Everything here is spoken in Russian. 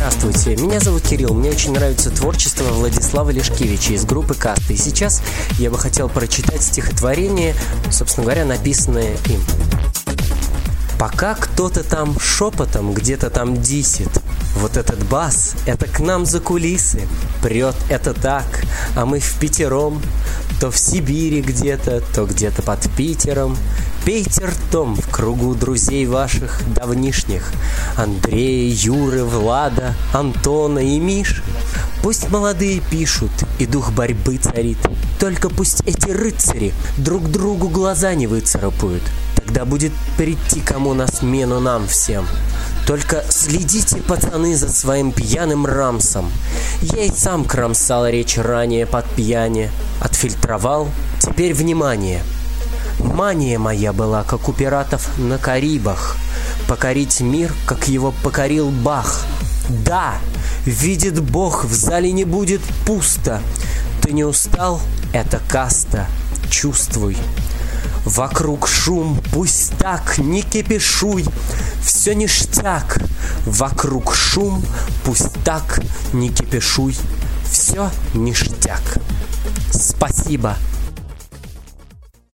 Здравствуйте, меня зовут Кирилл, мне очень нравится творчество Владислава Лешкевича из группы «Каста». И сейчас я бы хотел прочитать стихотворение, собственно говоря, написанное им. Пока кто-то там шепотом где-то там дисит, вот этот бас, это к нам за кулисы, прет это так, а мы впятером, то в Сибири где-то, то где-то под Питером. Пейте ртом в кругу друзей ваших давнишних, Андрея, Юры, Влада, Антона и Миши. Пусть молодые пишут, и дух борьбы царит, только пусть эти рыцари друг другу глаза не выцарапают. Тогда будет прийти кому на смену нам всем. Только следите, пацаны, за своим пьяным рамсом. Я и сам кромсал речь ранее под пьяне. Отфильтровал, теперь внимание. Мания моя была, как у пиратов на Карибах, покорить мир, как его покорил Бах. Да, видит Бог, в зале не будет пусто. Ты не устал? Это каста. Чувствуй. Вокруг шум, пусть так, не кипишуй, все ништяк. Вокруг шум, пусть так, не кипишуй, все ништяк. Спасибо.